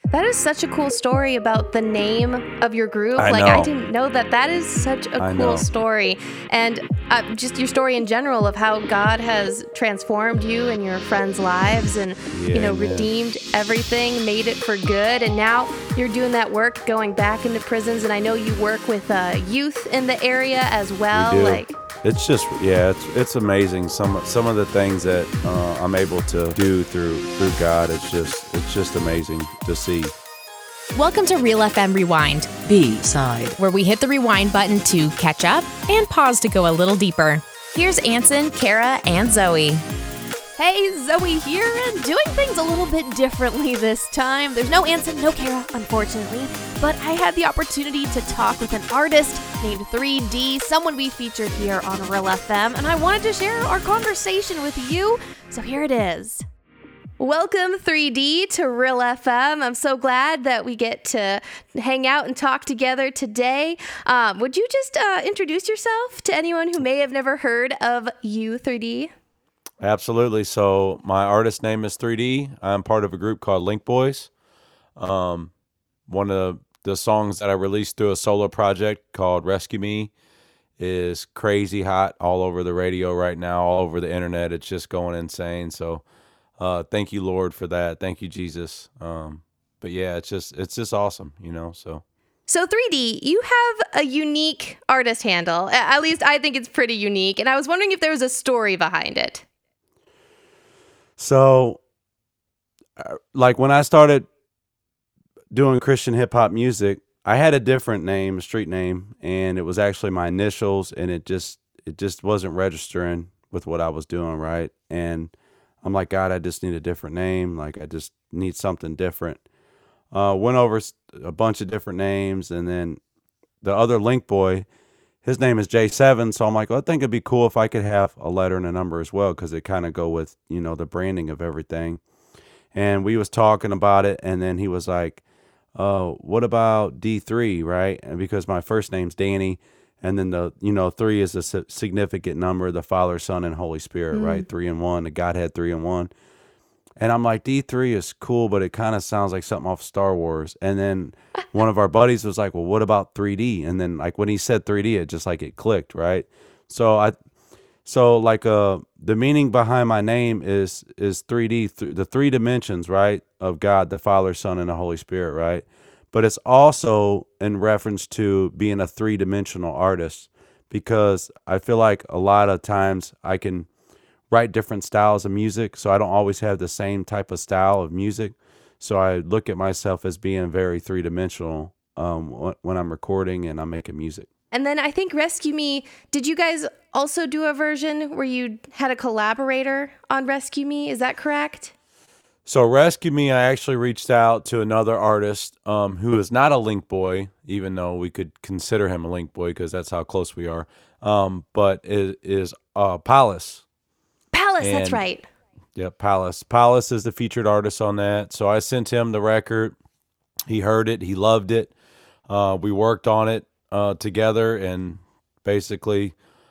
That is such a cool story about the name of your group. I I know. didn't know that. That is such a I cool know. story. And just your story in general of how God has transformed you and your friends' lives and, Amen. redeemed everything, made it for good. And now you're doing that work, going back into prisons. And I know you work with youth in the area as well. We do. It's just, it's amazing. Some of the things that I'm able to do through God. It's just amazing to see. Welcome to Real FM Rewind, B-side. where we hit the rewind button to catch up and pause to go a little deeper. Here's Anson, Kara, and Zoe. Hey, Zoe here, and doing things a little bit differently this time. There's no Anson, no Kara, unfortunately, but I had the opportunity to talk with an artist named 3D, someone we featured here on Real FM, and I wanted to share our conversation with you, so here it is. Welcome, 3D, to Real FM. I'm so glad that we get to hang out and talk together today. Would you just introduce yourself to anyone who may have never heard of you, 3D? Absolutely. So my artist name is 3D. I'm part of a group called Link Boys. One of the songs that I released through a solo project called Rescue Me is crazy hot all over the radio right now, all over the internet. It's just going insane. So thank you, Lord, for that. Thank you, Jesus. But yeah, it's just awesome, so. So 3D, you have a unique artist handle. At least I think it's pretty unique. And I was wondering if there was a story behind it. So, when I started doing Christian hip hop music, I had a different name, a street name, and it was actually my initials, and it just wasn't registering with what I was doing, right? And I'm like, God, I just need a different name. I just need something different. Went over a bunch of different names, and then the other Link boy, his name is J7, so I'm like, well, I think it'd be cool if I could have a letter and a number as well, because it kind of go with, the branding of everything. And we was talking about it, and then he was like, what about D3, right? And because my first name's Danny, and then the 3 is a significant number, the Father, Son, and Holy Spirit, right? 3 in 1, the Godhead 3 in 1. And I'm like, D3 is cool, but it kind of sounds like something off Star Wars. And then one of our buddies was like, well, what about 3D? And then when he said 3D, it just it clicked, right? So the meaning behind my name is 3D, the three dimensions, right, of God, the Father, Son, and the Holy Spirit, right? But it's also in reference to being a three-dimensional artist, because I feel like a lot of times I can write different styles of music, so I don't always have the same type of style of music. So I look at myself as being very three-dimensional when I'm recording and I'm making music. And then I think Rescue Me, did you guys also do a version where you had a collaborator on Rescue Me? Is that correct? So Rescue Me, I actually reached out to another artist who is not a Link boy, even though we could consider him a Link boy because that's how close we are, but it is Palace. Palace, that's right. Yeah, Palace. Palace is the featured artist on that. So I sent him the record. He heard it. He loved it. We worked on it together, and basically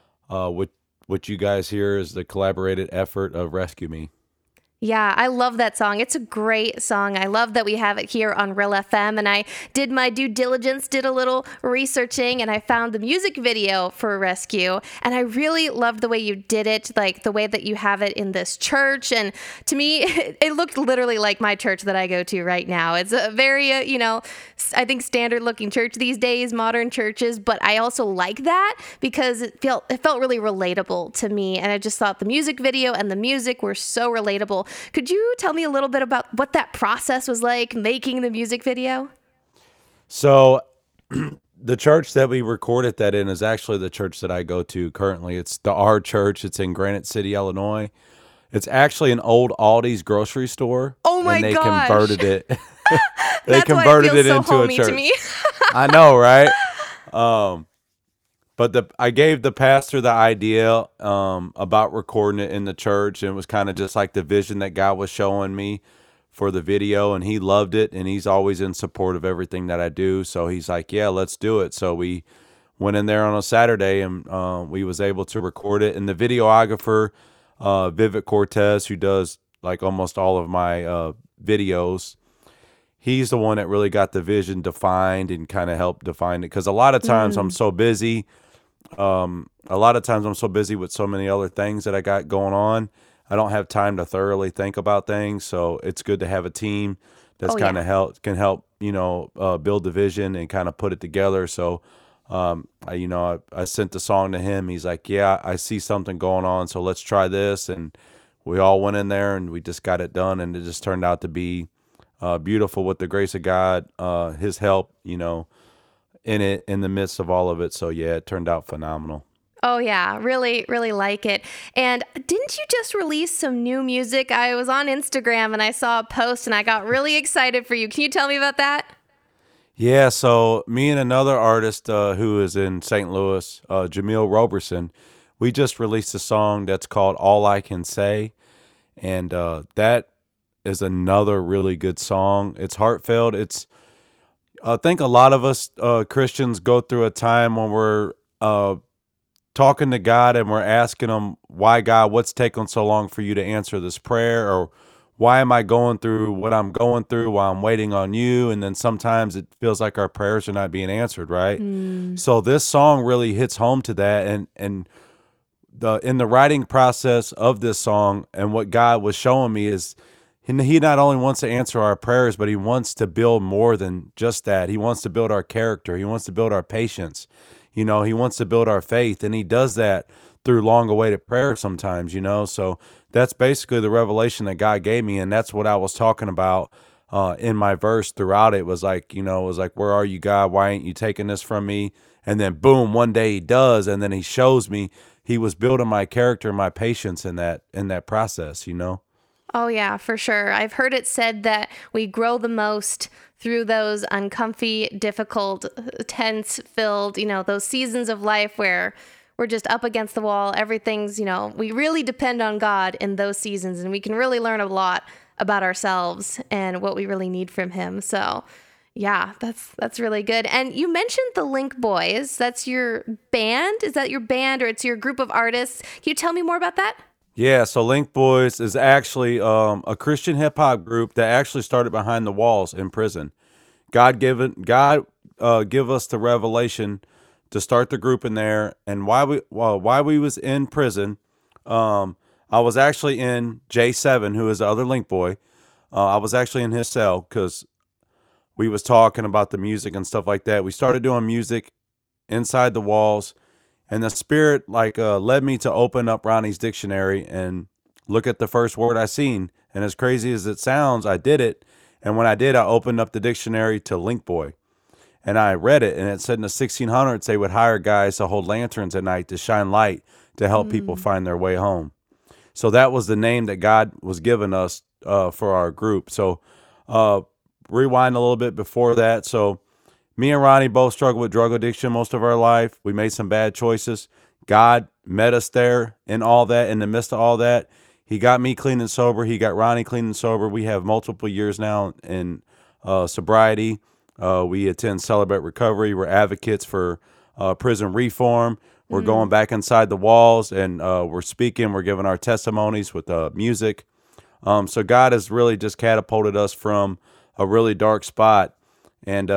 what you guys hear is the collaborated effort of Rescue Me. Yeah, I love that song. It's a great song. I love that we have it here on Real FM, and I did my due diligence, did a little researching, and I found the music video for Rescue, and I really loved the way you did it, the way that you have it in this church, and to me, it looked literally like my church that I go to right now. It's a very, I think standard-looking church these days, modern churches, but I also like that because it felt really relatable to me, and I just thought the music video and the music were so relatable. Could you tell me a little bit about what that process was like, making the music video? So the church that we recorded that in is actually the church that I go to currently. It's the R Church. It's in Granite City, Illinois. It's actually an old Aldi's grocery store. Oh my gosh. And they converted it. That's converted why it feels into so a homey church. to me. I know, right? But I gave the pastor the idea about recording it in the church, and it was kind of just like the vision that God was showing me for the video, and he loved it, and he's always in support of everything that I do. So he's like, yeah, let's do it. So we went in there on a Saturday, and we was able to record it. And the videographer, Vivek Cortez, who does almost all of my videos, he's the one that really got the vision defined and kind of helped define it. Because a lot of times I'm so busy. A lot of times I'm so busy with so many other things that I got going on. I don't have time to thoroughly think about things. So it's good to have a team that's kind of can help, build the vision and kind of put it together. So, I sent the song to him. He's like, yeah, I see something going on. So let's try this. And we all went in there and we just got it done. And it just turned out to be beautiful with the grace of God, his help, in the midst of all of it. So yeah, it turned out phenomenal. Oh yeah, really, really like it. And didn't you just release some new music? I was on Instagram and I saw a post and I got really excited for you. Can you tell me about that? Yeah, so me and another artist who is in St. Louis, Jamil Roberson, we just released a song that's called All I Can Say. And that is another really good song. It's heartfelt. I think a lot of us Christians go through a time when we're talking to God and we're asking him, why God, what's taking so long for you to answer this prayer? Or why am I going through what I'm going through while I'm waiting on you? And then sometimes it feels like our prayers are not being answered, right? So this song really hits home to that. And in the writing process of this song and what God was showing me is he not only wants to answer our prayers, but he wants to build more than just that. He wants to build our character. He wants to build our patience. He wants to build our faith, and he does that through long-awaited prayer sometimes, So that's basically the revelation that God gave me, and that's what I was talking about in my verse throughout it. Was like, where are you, God? Why ain't you taking this from me? And then boom, one day he does, and then he shows me he was building my character and my patience in that process, Oh yeah, for sure. I've heard it said that we grow the most through those uncomfy, difficult, tense-filled, those seasons of life where we're just up against the wall. Everything's, we really depend on God in those seasons, and we can really learn a lot about ourselves and what we really need from him. So yeah, that's really good. And you mentioned the Link Boys. That's your band? Is that your band, or it's your group of artists? Can you tell me more about that? Yeah, so Link Boys is actually a Christian hip hop group that actually started behind the walls in prison. God give us the revelation to start the group in there, and why we was in prison. I was actually in J7, who is the other Link Boy. I was actually in his cell because we was talking about the music and stuff like that. We started doing music inside the walls. And the Spirit led me to open up Ronnie's dictionary and look at the first word I seen. And as crazy as it sounds, I did it. And when I did, I opened up the dictionary to Link Boy. And I read it, and it said in the 1600s they would hire guys to hold lanterns at night to shine light to help people find their way home. So that was the name that God was giving us for our group. So rewind a little bit before that. So me and Ronnie both struggled with drug addiction most of our life. We made some bad choices. God met us there in all that, in the midst of all that. He got me clean and sober. He got Ronnie clean and sober. We have multiple years now in sobriety. We attend Celebrate Recovery. We're advocates for prison reform. We're going back inside the walls, and we're speaking. We're giving our testimonies with music. So God has really just catapulted us from a really dark spot. And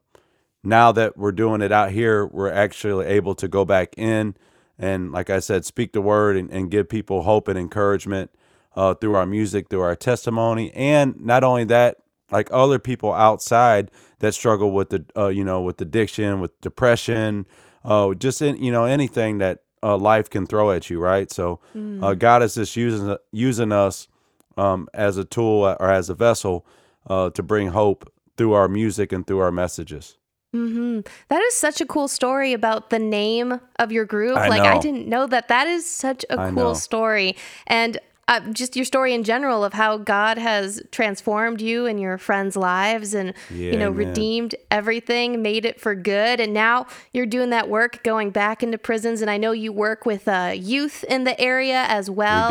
now that we're doing it out here, we're actually able to go back in and, like I said, speak the word and give people hope and encouragement through our music, through our testimony. And not only that, like other people outside that struggle with with addiction, with depression, just anything that life can throw at you, right? So God is just using us as a tool or as a vessel to bring hope through our music and through our messages. That is such a cool story about the name of your group. I didn't know that. That is such a cool story. And just your story in general of how God has transformed you and your friends' lives and, redeemed everything, made it for good. And now you're doing that work, going back into prisons. And I know you work with youth in the area as well.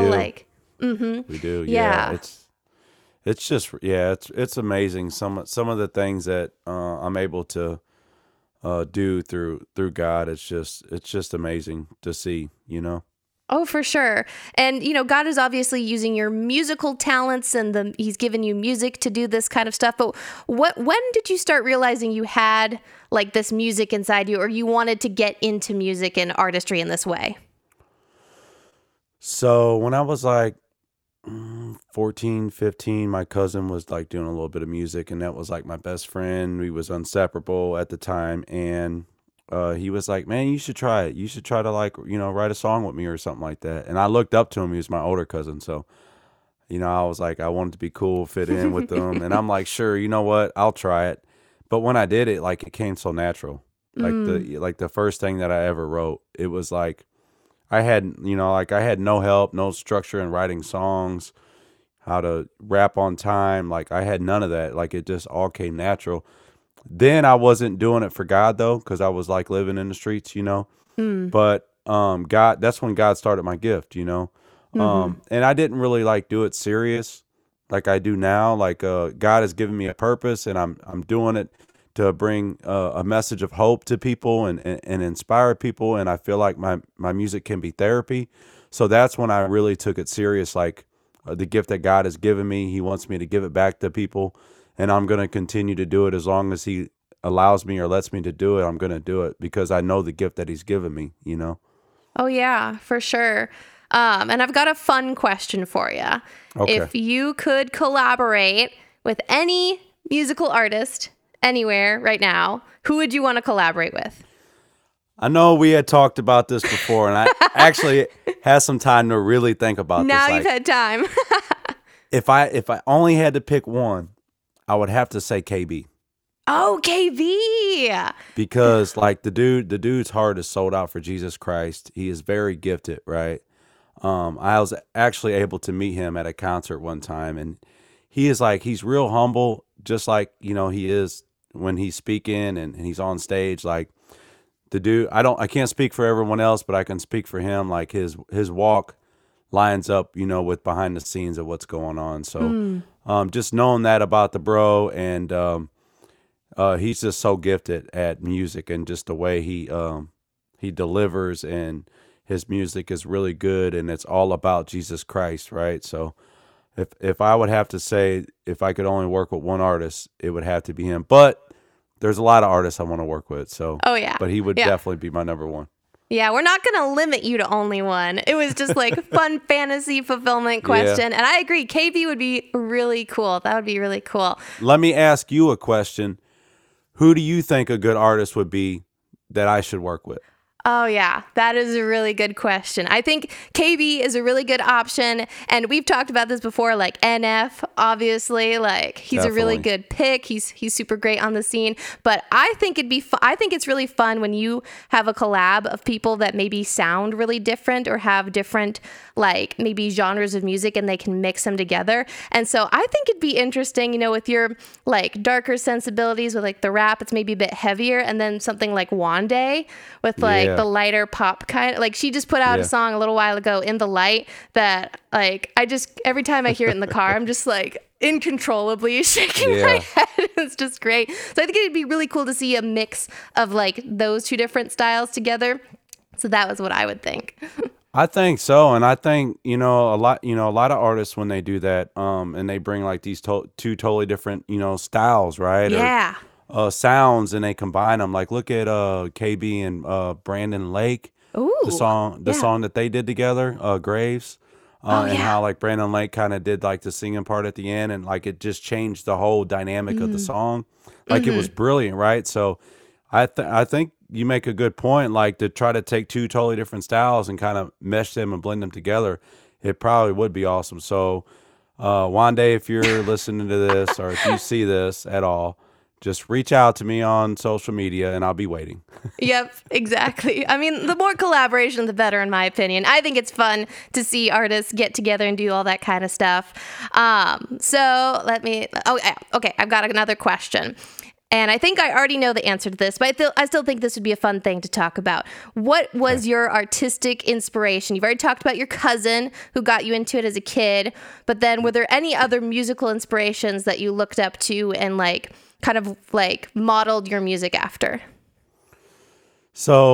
We do. Yeah. It's just, it's amazing. Some of the things that I'm able to do through God. It's just amazing to see, Oh, for sure. And, God is obviously using your musical talents and he's given you music to do this kind of stuff. But when did you start realizing you had like this music inside you, or you wanted to get into music and artistry in this way? So when I was like 14, 15, my cousin was like doing a little bit of music, and that was like my best friend. We was inseparable at the time. And he was like, man, you should try it. You should try to like, write a song with me or something like that. And I looked up to him. He was my older cousin. So, I was like, I wanted to be cool, fit in with them. And I'm like, sure, you know what? I'll try it. But when I did it, like it came so natural. Like the first thing that I ever wrote, it was like, I had no help, no structure in writing songs, how to rap on time. Like I had none of that. Like it just all came natural. Then I wasn't doing it for God though, because I was like living in the streets, But God, that's when God started my gift, And I didn't really like do it serious like I do now. Like God has given me a purpose, and I'm doing it to bring a message of hope to people and inspire people. And I feel like my music can be therapy. So that's when I really took it serious. Like the gift that God has given me, He wants me to give it back to people. And I'm going to continue to do it as long as He allows me or lets me to do it. I'm going to do it because I know the gift that He's given me, Oh, yeah, for sure. And I've got a fun question for you. Okay. If you could collaborate with any musical artist anywhere right now, who would you want to collaborate with? I know we had talked about this before, and I actually had some time to really think about now this. Now you've had time. If I only had to pick one, I would have to say KB. Oh, KB. Because like the dude's heart is sold out for Jesus Christ. He is very gifted, right? I was actually able to meet him at a concert one time, and he's real humble, just like, he is when he's speaking and he's on stage. Like the dude, I can't speak for everyone else, but I can speak for him. Like his walk lines up, with behind the scenes of what's going on. So, just knowing that about the bro, and he's just so gifted at music, and just the way he delivers, and his music is really good, and it's all about Jesus Christ, right? So if I would have to say, if I could only work with one artist, it would have to be him. But there's a lot of artists I want to work with. So, oh yeah, but he would definitely be my number one. Yeah, we're not going to limit you to only one. It was just like fun fantasy fulfillment question. Yeah. And I agree, KB would be really cool. That would be really cool. Let me ask you a question. Who do you think a good artist would be that I should work with? Oh, yeah, that is a really good question. I think KB is a really good option. And we've talked about this before, like NF, obviously, like he's Definitely. A really good pick. He's super great on the scene. But I think I think it's really fun when you have a collab of people that maybe sound really different or have different, like maybe genres of music, and they can mix them together. And so I think it'd be interesting, with your like darker sensibilities with like the rap, it's maybe a bit heavier. And then something like Wande with like the lighter pop kind. Like she just put out a song a little while ago, In the Light, that like every time I hear it in the car, I'm just like uncontrollably shaking my head. It's just great. So I think it'd be really cool to see a mix of like those two different styles together. So that was what I would think. I think so. And I think, a lot of artists, when they do that, and they bring like these two totally different, styles, right? Yeah. Or, sounds, and they combine them. Like look at KB and Brandon Lake. Ooh, the song that they did together, Graves. And how like Brandon Lake kind of did like the singing part at the end, and like it just changed the whole dynamic of the song. Like it was brilliant, right? So I think you make a good point, like to try to take two totally different styles and kind of mesh them and blend them together. It probably would be awesome. So one day, if you're listening to this or if you see this at all, just reach out to me on social media and I'll be waiting. Yep, exactly. I mean, the more collaboration, the better, in my opinion. I think it's fun to see artists get together and do all that kind of stuff. Okay, I've got another question. And I think I already know the answer to this, but I still think this would be a fun thing to talk about. What was your artistic inspiration? You've already talked about your cousin who got you into it as a kid, but then were there any other musical inspirations that you looked up to and like kind of like modeled your music after? So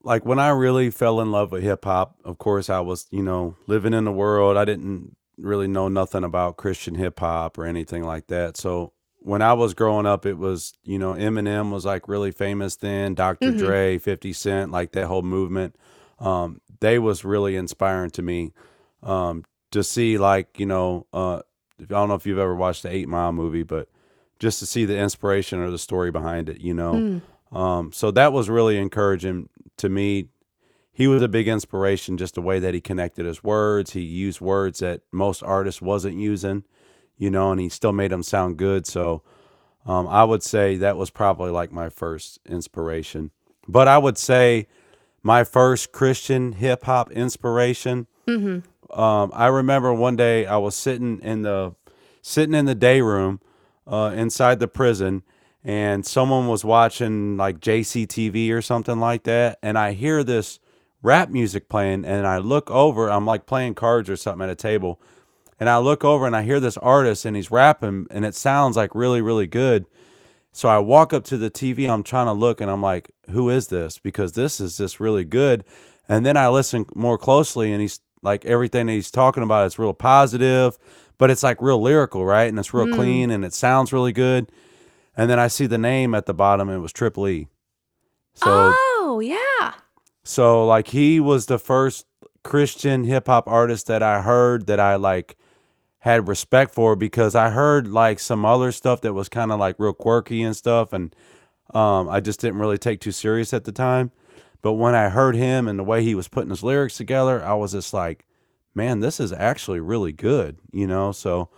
like when I really fell in love with hip hop, of course I was, living in the world. I didn't really know nothing about Christian hip hop or anything like that. So when I was growing up, it was, Eminem was like really famous then, Dr. Dre, 50 Cent, like that whole movement. They was really inspiring to me, to see like, I don't know if you've ever watched the 8 Mile movie, but just to see the inspiration or the story behind it, So that was really encouraging to me. He was a big inspiration, just the way that he connected his words. He used words that most artists wasn't using, and he still made them sound good. So I would say that was probably like my first inspiration. But I would say my first Christian hip hop inspiration. I remember one day I was sitting in the day room inside the prison, and someone was watching like JCTV or something like that, and I hear this rap music playing, and I look over. I'm like playing cards or something at a table, and I look over and I hear this artist, and he's rapping, and it sounds like really, really good. So I walk up to the TV. I'm trying to look, and I'm like, who is this? Because this is just really good. And then I listen more closely, and he's like, everything that he's talking about is real positive, but it's like real lyrical, right? And it's real clean, and it sounds really good. And then I see the name at the bottom, and it was Triple E. So, oh, yeah. So like he was the first Christian hip hop artist that I heard that I like had respect for, because I heard like some other stuff that was kind of like real quirky and stuff, and I just didn't really take too serious at the time. But when I heard him and the way he was putting his lyrics together, I was just like, man, this is actually really good, So,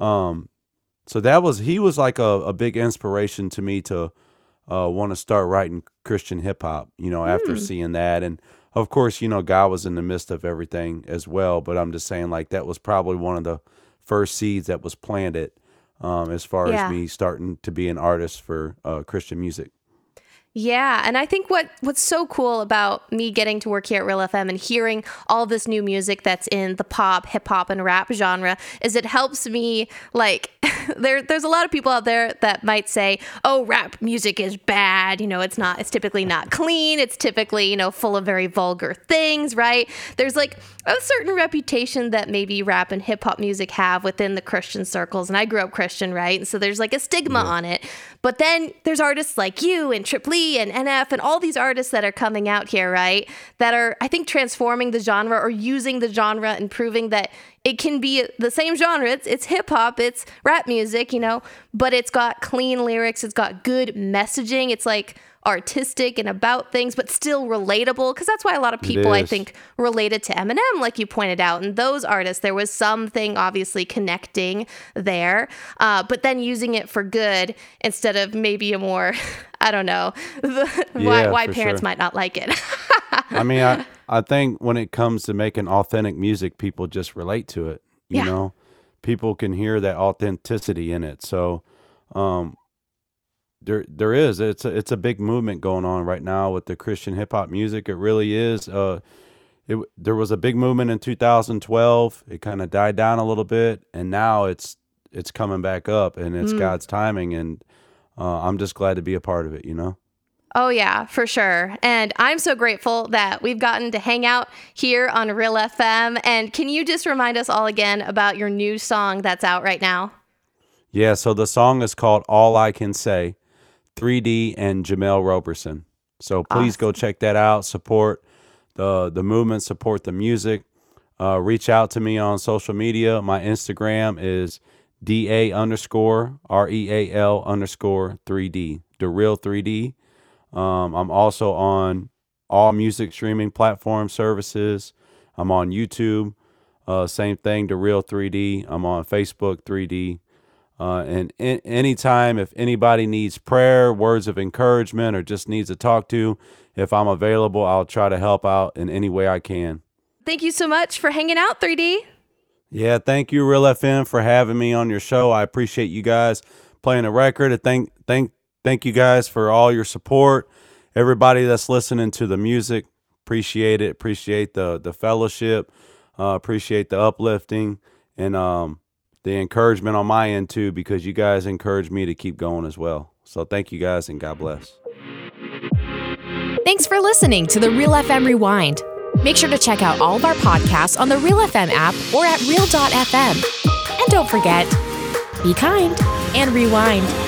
he was like a big inspiration to me to want to start writing Christian hip hop, after seeing that. And of course, God was in the midst of everything as well. But I'm just saying, like, that was probably one of the first seeds that was planted as far as me starting to be an artist for Christian music. Yeah, and I think what's so cool about me getting to work here at Real FM and hearing all this new music that's in the pop, hip hop, and rap genre is it helps me, like, there's a lot of people out there that might say, oh, rap music is bad, it's typically not clean, it's typically, full of very vulgar things, right? There's like a certain reputation that maybe rap and hip hop music have within the Christian circles, and I grew up Christian, right? And so there's like a stigma on it. But then there's artists like you and Triple E and NF and all these artists that are coming out here, right? That are, I think, transforming the genre or using the genre and proving that it can be the same genre. It's hip hop, it's rap music, but it's got clean lyrics, it's got good messaging. It's like artistic and about things, but still relatable, because that's why a lot of people, I think, related to Eminem, like you pointed out. And those artists, there was something obviously connecting there, but then using it for good instead of maybe a more, I don't know, why parents might not like it. I mean, I think when it comes to making authentic music, people just relate to it. You know, people can hear that authenticity in it. So, there is. It's a big movement going on right now with the Christian hip hop music. It really is. There was a big movement in 2012. It kind of died down a little bit, and now it's coming back up, and it's God's timing. And I'm just glad to be a part of it. Oh, yeah, for sure. And I'm so grateful that we've gotten to hang out here on Real FM. And can you just remind us all again about your new song that's out right now? Yeah, so the song is called All I Can Say, 3D and Jamel Roberson. So please go check that out. Support the movement, support the music. Reach out to me on social media. My Instagram is DA_REAL_3D, DaReal3D. I'm also on all music streaming platform services. I'm on YouTube, same thing, DaReal3D. I'm on Facebook 3D. And anytime, if anybody needs prayer, words of encouragement, or just needs to talk to, if I'm available, I'll try to help out in any way I can. Thank you so much for hanging out, 3D. Yeah, thank you, Real FM, for having me on your show. I appreciate you guys playing a record. And thank you guys for all your support. Everybody that's listening to the music, appreciate it. Appreciate the fellowship. Appreciate the uplifting and the encouragement on my end too, because you guys encourage me to keep going as well. So thank you guys, and God bless. Thanks for listening to the Real FM Rewind. Make sure to check out all of our podcasts on the Real FM app or at Real.fm. And don't forget, be kind and rewind.